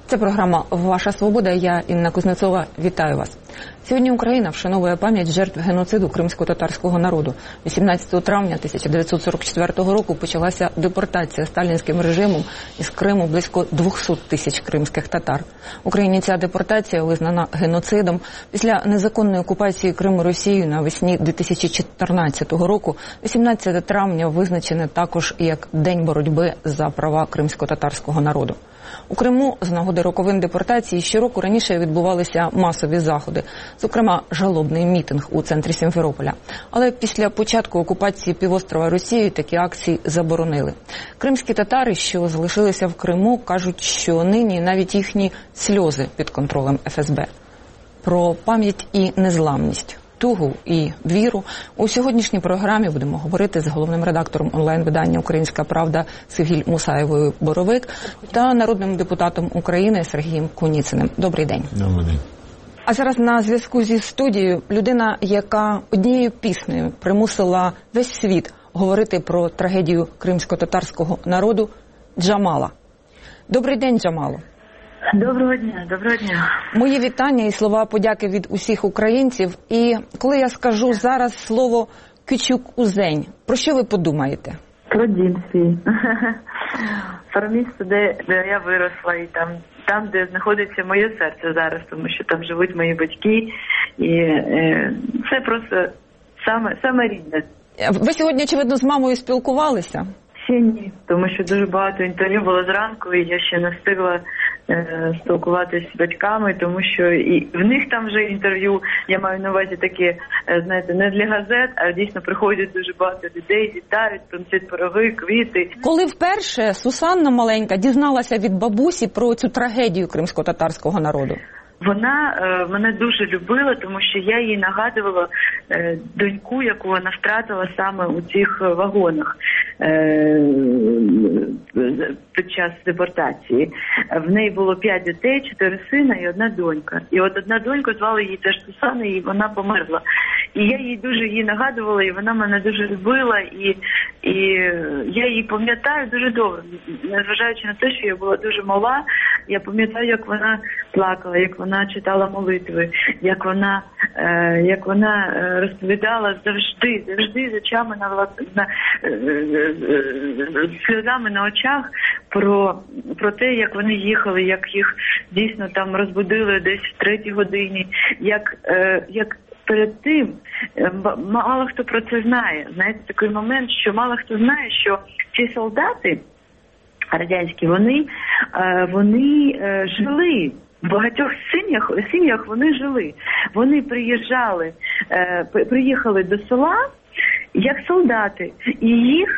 Це програма «Ваша свобода». Я, Інна Кузнецова, вітаю вас. Сьогодні Україна вшановує пам'ять жертв геноциду кримсько-татарського народу. 18 травня 1944 року почалася депортація сталінським режимом із Криму близько 200 тисяч кримських татар. В Україні ця депортація визнана геноцидом. Після незаконної окупації Криму Росією навесні 2014 року 18 травня визначене також як День боротьби за права кримсько-татарського народу. У Криму з нагоди роковин депортації щороку раніше відбувалися масові заходи, зокрема жалобний мітинг у центрі Сімферополя. Але після початку окупації півострова Росією такі акції заборонили. Кримські татари, що залишилися в Криму, кажуть, що нині навіть їхні сльози під контролем ФСБ. Про пам'ять і незламність, тугу і віру у сьогоднішній програмі будемо говорити з головним редактором онлайн-видання «Українська правда» Севгіль Мусаєвою-Боровик та народним депутатом України Сергієм Куніциним. Добрий день. Добрий день. А зараз на зв'язку зі студією людина, яка однією піснею примусила весь світ говорити про трагедію кримсько-татарського народу – Джамала. Добрий день, Джамало. Доброго дня, доброго дня. Мої вітання і слова подяки від усіх українців. І коли я скажу зараз слово «Кючук-Узень», про що ви подумаєте? Про дім свій. Про місце, де я виросла, і там, де знаходиться моє серце зараз, тому що там живуть мої батьки. І це просто саме рідне. Ви сьогодні, очевидно, з мамою спілкувалися? Ще ні, тому що дуже багато інтерв'ю було зранку, і я ще не встигла спілкуватися з батьками, тому що і в них там вже інтерв'ю, я маю на увазі такі, знаєте, не для газет, а дійсно приходять дуже багато людей, вітають, приносять пироги, квіти. Коли вперше Сусанна маленька дізналася від бабусі про цю трагедію кримсько-татарського народу? Вона мене дуже любила, тому що я їй нагадувала доньку, яку вона втратила саме у цих вагонах під час депортації. В неї було 5 дітей, 4 сина і 1 донька. І от одна донька, звали її теж Сусана, і вона померла. І я їй дуже її нагадувала, і вона мене дуже любила, і я її пам'ятаю дуже добре. Незважаючи на те, що я була дуже мала, я пам'ятаю, як вона плакала, як вона читала молитви, як вона розповідала завжди з очами сльозами на очах про те, як вони їхали, як їх дійсно там розбудили десь в 3-й годині, як перед тим мало хто про це знає. Знаєте, такий момент, що мало хто знає, що ці солдати радянські, вони жили. В багатьох сім'ях вони жили. Вони приїхали до села як солдати, і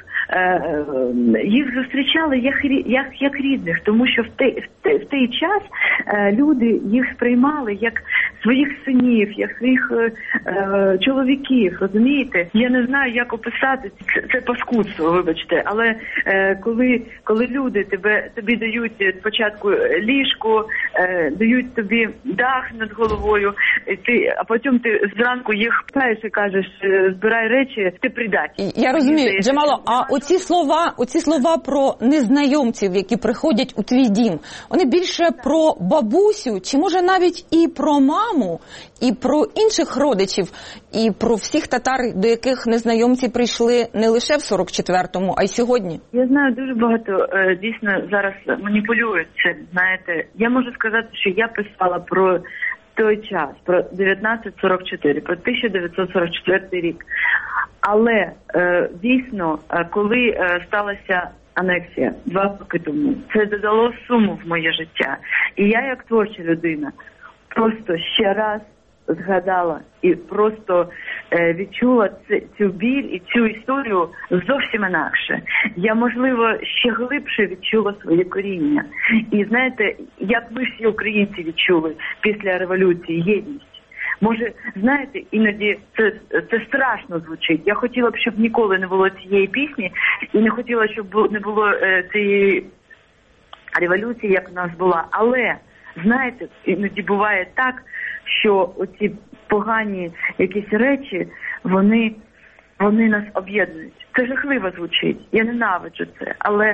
їх зустрічали як рідних, тому що в той час люди їх сприймали як своїх синів, як своїх чоловіків, розумієте? Я не знаю, як описати це паскудство, вибачте, але коли люди тобі дають спочатку ліжко, дають тобі дах над головою, а потім ти зранку їх паєш і кажеш, збирай речі, ти предатель. Я розумію, Джамало, а оці слова про незнайомців, які приходять у твій дім, вони більше про бабусю, чи може навіть і про маму, і про інших родичів, і про всіх татар, до яких незнайомці прийшли не лише в 44-му, а й сьогодні? Я знаю, дуже багато дійсно зараз маніпулюють це, знаєте. Я можу сказати, що я писала про той час, про 1944, про 1944 рік. Але дійсно, коли сталася анексія 2 роки тому, це додало суму в моє життя. І я, як творча людина, просто ще раз згадала і просто відчула цю біль і цю історію зовсім інакше. Я, можливо, ще глибше відчула своє коріння. І знаєте, як ми всі українці відчули після революції єдність. Може, знаєте, іноді це страшно звучить. Я хотіла б, щоб ніколи не було цієї пісні, і не хотіла, щоб не було цієї революції, як в нас була. Але, знаєте, іноді буває так, що оці погані якісь речі, вони нас об'єднують. Це жахливо звучить, я ненавиджу це, але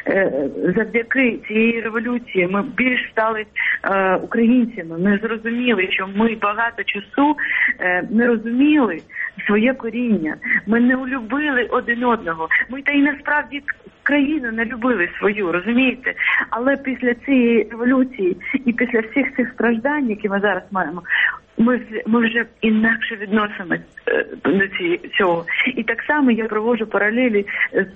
завдяки цієї революції ми більш стали українцями. Ми зрозуміли, що ми багато часу не розуміли своє коріння. Ми не улюбили один одного. Ми та й насправді країну не любили свою, розумієте? Але після цієї революції і після всіх цих страждань, які ми зараз маємо, ми вже інакше відносимось до цього. І так само я проводжу паралелі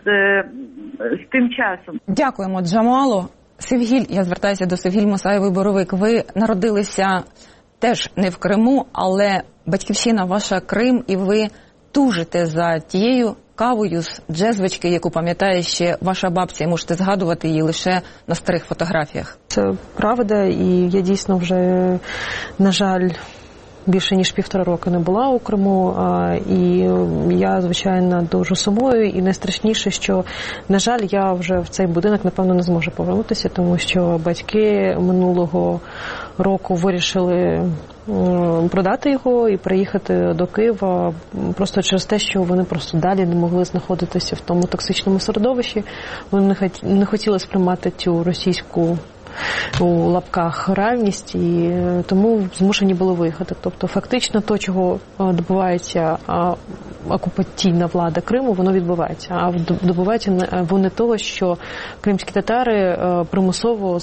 з тим часом. Дякуємо, Джамало. Севгіль, я звертаюся до Севгіль Мусаєвої-Боровик. Ви народилися теж не в Криму, але батьківщина ваша Крим, і ви тужите за тією кавою з джезвички, яку пам'ятає ще ваша бабця, і можете згадувати її лише на старих фотографіях. Це правда, і я дійсно вже, на жаль, більше ніж 1,5 роки не була у Криму, і я, звичайно, дуже сумую, і найстрашніше, що, на жаль, я вже в цей будинок, напевно, не зможу повернутися, тому що батьки минулого року вирішили продати його і приїхати до Києва просто через те, що вони просто далі не могли знаходитися в тому токсичному середовищі. Вони не хотіли сприймати цю російську у лапках реальність, і тому змушені були виїхати. Тобто фактично то, чого добувається окупаційна влада Криму, воно відбувається. А добувається вони того, що кримські татари примусово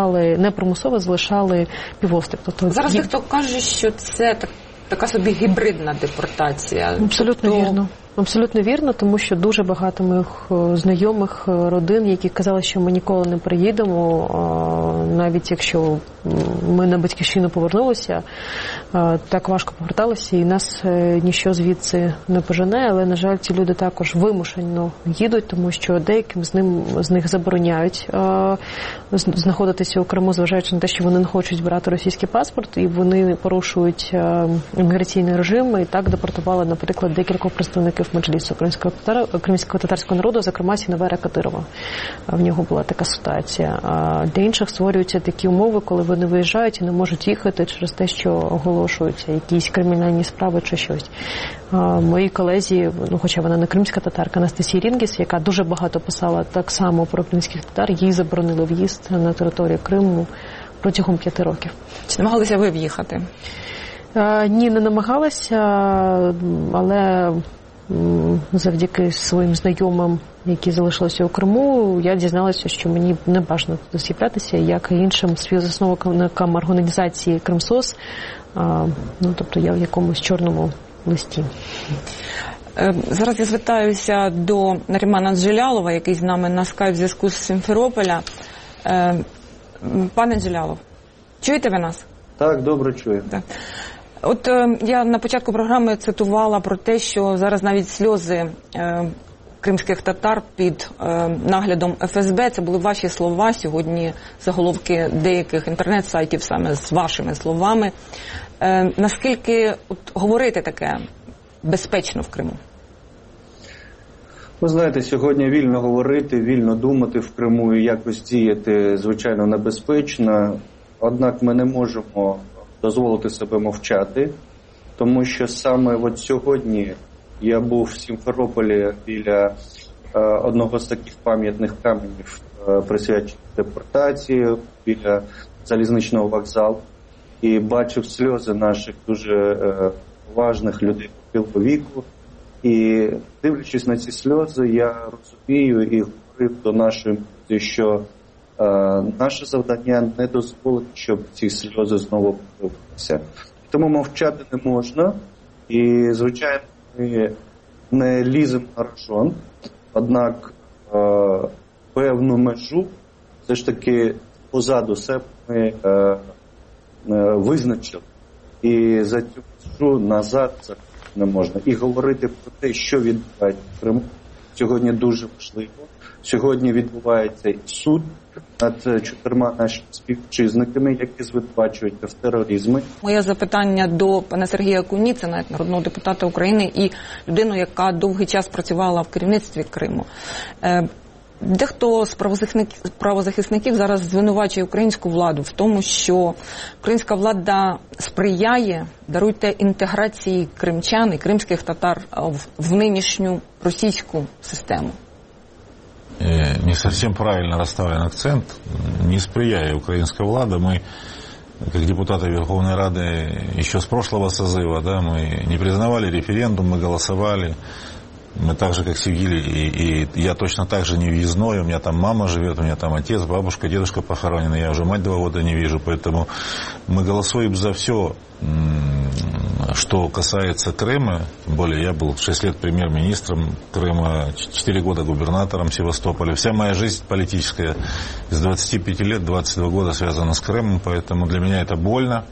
залишали півострів. Тобто зараз дехто каже, що це така собі гібридна депортація. Абсолютно вірно. Абсолютно вірно, тому що дуже багато моїх знайомих, родин, які казали, що ми ніколи не приїдемо, навіть якщо ми на батьківщину повернулися, так важко поверталися, і нас ніщо звідси не пожене, але, на жаль, ці люди також вимушено їдуть, тому що деяким з них забороняють знаходитися у Криму, зважаючи на те, що вони не хочуть брати російський паспорт, і вони порушують імміграційний режим, і так депортували, наприклад, декількох представників Меджлісу кримського татарського народу, зокрема Сіневера Кадирова. В нього була така ситуація. А для інших створюються такі умови, коли вони виїжджають і не можуть їхати через те, що оголошуються якісь кримінальні справи чи щось. Моїй колезі, хоча вона не кримська татарка, Анастасія Рінгіс, яка дуже багато писала так само про кримських татар, їй заборонили в'їзд на територію Криму протягом 5 років. Чи намагалися ви в'їхати? Ні, не намагалася, але завдяки своїм знайомим, які залишилися у Криму, я дізналася, що мені не бажано туди з'являтися, як і іншим співзасновникам організації Кримсос, тобто я в якомусь чорному листі. Зараз я звертаюся до Нарімана Джелялова, який з нами на скайп-зв'язку з Сімферополя. Пане Джелялов, чуєте ви нас? Так, добре чую. Так. От я на початку програми цитувала про те, що зараз навіть сльози кримських татар під наглядом ФСБ, це були ваші слова, сьогодні заголовки деяких інтернет-сайтів саме з вашими словами. Наскільки говорити таке безпечно в Криму? Ви знаєте, сьогодні вільно говорити, вільно думати в Криму і якось діяти, звичайно, небезпечно. Однак ми не можемо дозволити себе мовчати, тому що саме от сьогодні я був в Сімферополі біля одного з таких пам'ятних каменів, присвячених депортації, біля залізничного вокзалу, і бачив сльози наших дуже поважних людей похилого віку. І дивлячись на ці сльози, я розумію і говорив до нашої молоді, що наше завдання не дозволить, щоб ці сльози знову повернулися. Тому мовчати не можна. І, звичайно, ми не ліземо на рожон. Однак певну межу все ж таки позаду себе ми визначили. І за цю межу назад не можна. І говорити про те, що відбувається в Криму, сьогодні дуже важливо. Сьогодні відбувається і суд над 4 нашими співвітчизниками, які звинувачуються в тероризмі. Моє запитання до пана Сергія Куніцина, народного депутата України і людину, яка довгий час працювала в керівництві Криму. Дехто з правозахисників зараз звинувачує українську владу в тому, що українська влада сприяє, даруйте, інтеграції кримчан і кримських татар в нинішню російську систему. не совсем правильно расставлен акцент. Не сприяя украинской влады, мы, как депутаты Верховной Рады еще с прошлого созыва, да, мы не признавали референдум, мы голосовали. Мы так же, как Севгиль, и я точно так же не въездной, у меня там мама живет, у меня там отец, бабушка, дедушка похоронены, я уже мать 2 года не вижу, поэтому мы голосуем за все, что касается Крыма. Тем более я был 6 лет премьер-министром Крыма, 4 года губернатором Севастополя. Вся моя жизнь политическая с 25 лет, 22 года связана с Крымом, поэтому для меня это больно.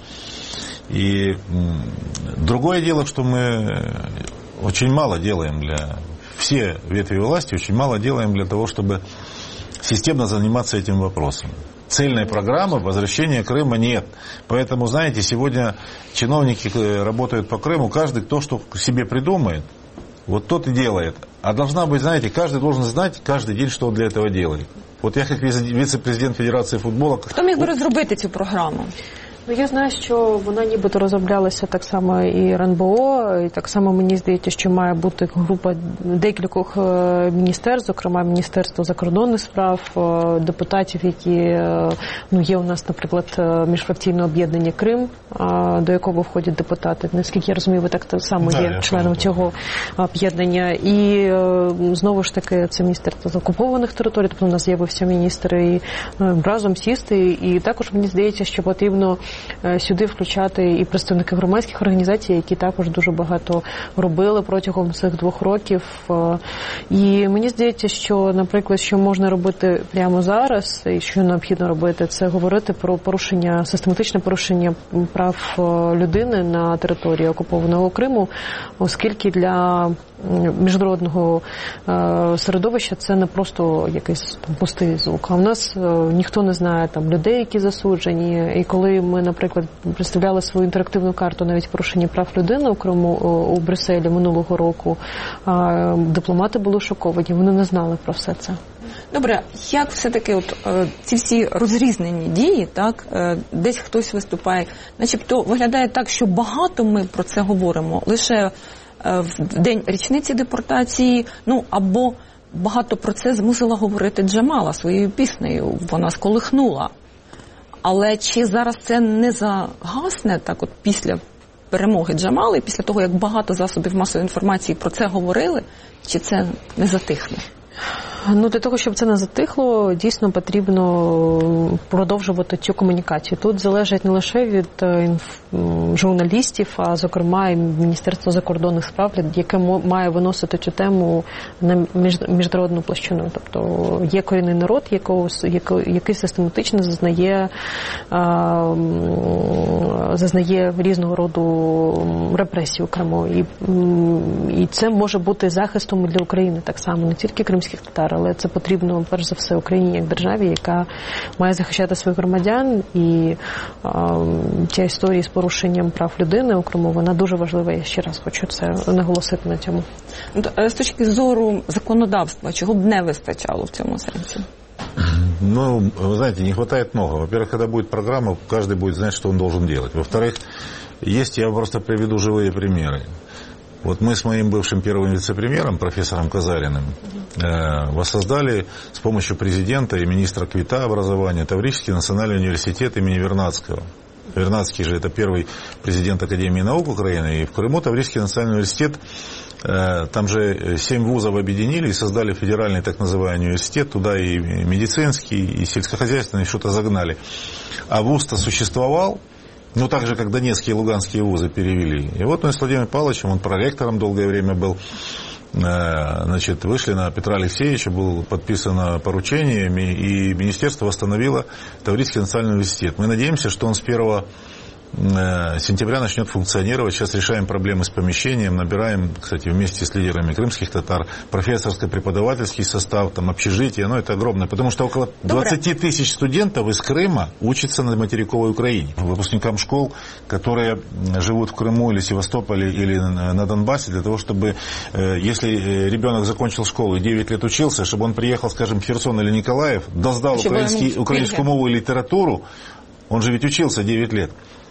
И другое дело, что мы очень мало делаем все ветви власти очень мало делаем для того, чтобы системно заниматься этим вопросом. Цельной программы возвращения Крыма нет. Поэтому, знаете, сегодня чиновники работают по Крыму, каждый кто что себе придумает, вот тот и делает. А должна быть, знаете, каждый должен знать каждый день, что он для этого делает. Вот я как віце-президент Федерації футболу... Хто міг би розробити цю програму? Ну, я знаю, що вона нібито розроблялася так само і РНБО, і так само мені здається, що має бути група декількох міністерств, зокрема Міністерство закордонних справ, депутатів, які є у нас, наприклад, міжфракційне об'єднання Крим, до якого входять депутати. Наскільки я розумію, ви так само є членом цього об'єднання. І знову ж таки це Міністерство з окупованих територій, тобто у нас з'явився міністр, і разом сісти. І також мені здається, що потрібно сюди включати і представники громадських організацій, які також дуже багато робили протягом цих 2 років. І мені здається, що, наприклад, що можна робити прямо зараз, і що необхідно робити, це говорити про порушення, систематичне порушення прав людини на території окупованого Криму, оскільки для міжнародного середовища це не просто якийсь пустий звук. А в нас ніхто не знає людей, які засуджені. І коли ми, наприклад, представляли свою інтерактивну карту навіть порушення прав людини у Криму у Брюсселі минулого року, дипломати були шоковані, вони не знали про все це. Добре, як все-таки ці всі розрізнені дії, так, десь хтось виступає, начебто виглядає так, що багато ми про це говоримо, лише в день річниці депортації, або багато про це змусила говорити Джамала своєю піснею, вона сколихнула. Але чи зараз це не загасне так після перемоги Джамали, після того, як багато засобів масової інформації про це говорили, чи це не затихне? Для того, щоб це не затихло, дійсно потрібно продовжувати цю комунікацію. Тут залежить не лише від журналістів, а зокрема і Міністерство закордонних справ, яке має виносити цю тему на міжнародну площину. Тобто є корінний народ, який систематично зазнає різного роду репресій у Криму. І це може бути захистом для України так само, не тільки кримських татар, але це потрібно, перш за все, Україні як державі, яка має захищати своїх громадян. І ця історія з порушенням прав людини у Криму, вона дуже важлива. Я ще раз хочу це наголосити на цьому. З точки зору законодавства, чого б не вистачало в цьому сенсі? Вы знаете, не хватает много. Во-первых, когда будет программа, каждый будет знать, что он должен делать. Во-вторых, я просто приведу живые примеры. Вот мы с моим бывшим первым вице-премьером, профессором Казариным, воссоздали с помощью президента и министра КВИТА образования Таврический национальный университет имени Вернадского. Вернадский же это первый президент Академии наук Украины, и в Крыму Таврический национальный университет, там же 7 вузов объединили и создали федеральный так называемый университет, туда и медицинский, и сельскохозяйственный что-то загнали. А вуз-то существовал, так же, как Донецкие и Луганские вузы перевели. И вот мы с Владимиром Павловичем, он проректором долгое время был, вышли на Петра Алексеевича, было подписано поручение, и министерство восстановило Таврический национальный университет. Мы надеемся, что он с 1 сентября начнет функционировать. Сейчас решаем проблемы с помещением, набираем, кстати, вместе с лидерами крымских татар, профессорско-преподавательский состав, общежитие, это огромное, потому что около 20 тысяч студентов из Крыма учатся на материковой Украине. Выпускникам школ, которые живут в Крыму или Севастополе или на Донбассе, для того, чтобы, если ребенок закончил школу и 9 лет учился, чтобы он приехал, скажем, в Херсон или Николаев, доздал украинскую мову и литературу, он же ведь учился 9 лет.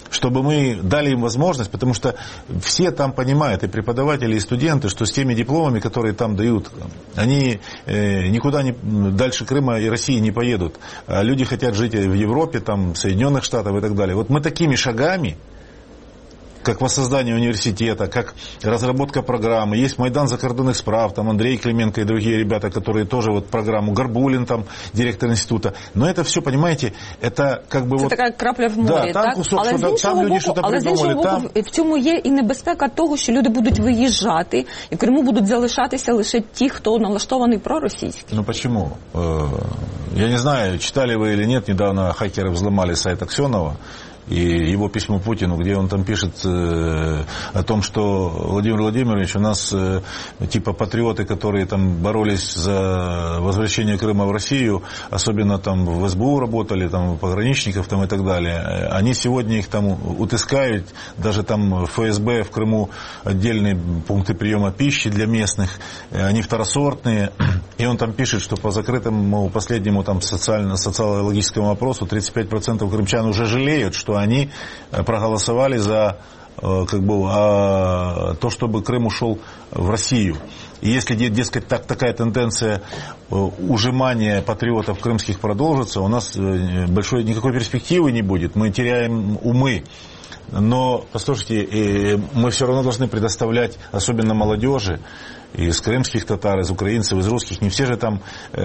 чтобы мы дали им возможность, потому что все там понимают, и преподаватели, и студенты, что с теми дипломами, которые там дают, они никуда дальше Крыма и России не поедут. Люди хотят жить в Европе, там, в Соединенных Штатах и так далее. Вот мы такими шагами, как воссоздание университета, как разработка программы. Есть Майдан закордонных справ, там Андрей Клименко и другие ребята, которые тоже вот программу, Горбулин, там, директор института. Но это все, понимаете, это как бы це вот... така крапля в морі, там так? кусок, Але з іншого боку, в цьому є і небезпека того, що люди будуть виїжджати, і в Криму будуть залишатися лише ті, хто налаштований проросійський. Ну почему? Я не знаю, читали вы или нет, недавно хакеры взломали сайт Аксенова, и его письмо Путину, где он там пишет о том, что Владимир Владимирович, у нас типа патриоты, которые там боролись за возвращение Крыма в Россию, особенно там в СБУ работали, там пограничников там и так далее, они сегодня их там утыскают, даже там ФСБ в Крыму отдельные пункты приема пищи для местных, они второсортные, и он там пишет, что по закрытому последнему там социологическому опросу 35% крымчан уже жалеют, что они проголосовали за как бы, то, чтобы Крым ушел в Россию. И если, дескать, такая тенденция ужимания патриотов крымских продолжится, у нас никакой перспективы не будет, мы теряем умы. Но, послушайте, мы все равно должны предоставлять, особенно молодежи, из крымских татар, из украинцев, из русских, не все же там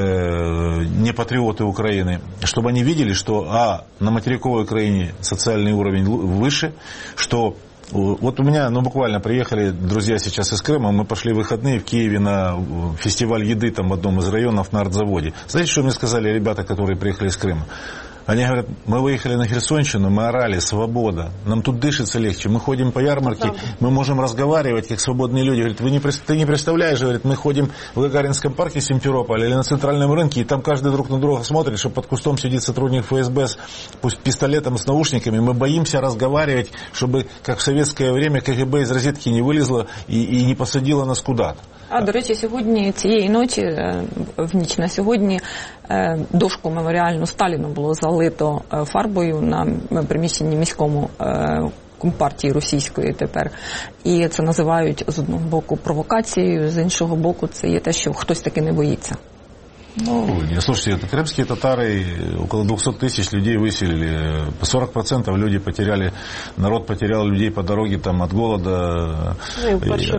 не патриоты Украины, чтобы они видели, что на материковой Украине социальный уровень выше, что вот у меня, буквально приехали друзья сейчас из Крыма, мы пошли в выходные в Киеве на фестиваль еды там в одном из районов на артзаводе. Знаете, что мне сказали ребята, которые приехали из Крыма? Они говорят, мы выехали на Херсонщину, мы орали, свобода, нам тут дышится легче, мы ходим по ярмарке, мы можем разговаривать, как свободные люди. Говорят, ты не представляешь, говорит, мы ходим в Гагаринском парке Симферополя или на центральном рынке, и там каждый друг на друга смотрит, что под кустом сидит сотрудник ФСБ с пистолетом, с наушниками, мы боимся разговаривать, чтобы, как в советское время, КГБ из розетки не вылезло и не посадило нас куда-то. До речі, сьогодні, цієї ночі, в ніч на сьогодні, дошку меморіальну Сталіну було залито фарбою на приміщенні міському компартії російської тепер. І це називають з одного боку провокацією, з іншого боку це є те, що хтось таки не боїться. Слушайте, крымские татары, около 200 тысяч людей выселили, 40% люди потеряли, народ потерял людей по дороге там, от голода. И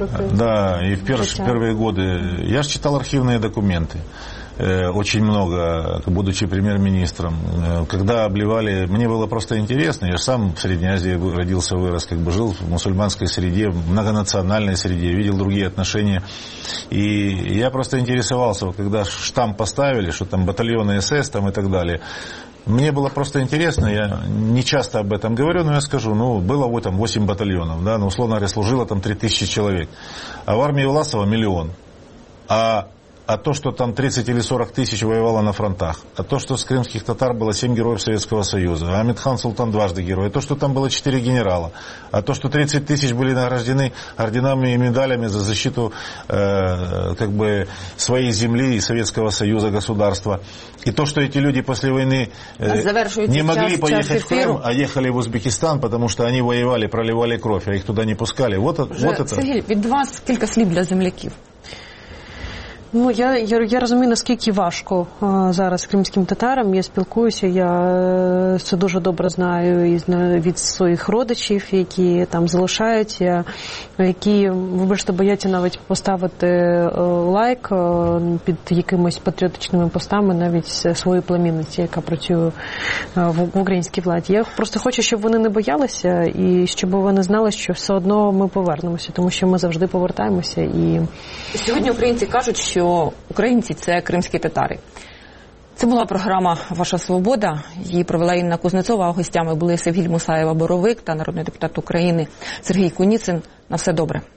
в первые годы. Я же читал архивные документы. Очень много, будучи премьер-министром. Когда обливали, мне было просто интересно, я сам в Средней Азии родился, вырос, жил в мусульманской среде, в многонациональной среде, видел другие отношения. И я просто интересовался, когда штамп поставили, что там батальоны СС там и так далее. Мне было просто интересно, я не часто об этом говорю, но я скажу, было там 8 батальонов, да, условно говоря, служило там 3000 человек. А в армии Власова 1 000 000. А то, что там 30 или 40 тысяч воевало на фронтах, а то, что с крымских татар было 7 героев Советского Союза, а Амитхан Султан дважды герой, а то, что там было 4 генерала, а то, что 30 тысяч были награждены орденами и медалями за защиту своей земли и Советского Союза, государства, и то, что эти люди после войны не могли поехать в Крым, а ехали в Узбекистан, потому что они воевали, проливали кровь, а их туда не пускали. Вот это. Сергій, від вас кілька слів для земляків. Я розумію, наскільки важко зараз кримським татарам. Я спілкуюся, я це дуже добре знаю від своїх родичів, які там залишаються, які, вибачте, бояться навіть поставити лайк під якимись патріотичними постами навіть своїй племінниці, яка працює в українській владі. Я просто хочу, щоб вони не боялися і щоб вони знали, що все одно ми повернемося, тому що ми завжди повертаємося. І сьогодні українці кажуть, що українці – це кримські татари. Це була програма «Ваша свобода». Її провела Інна Кузнецова, а гостями були Севгіль Мусаєва-Боровик та народний депутат України Сергій Куніцин. На все добре.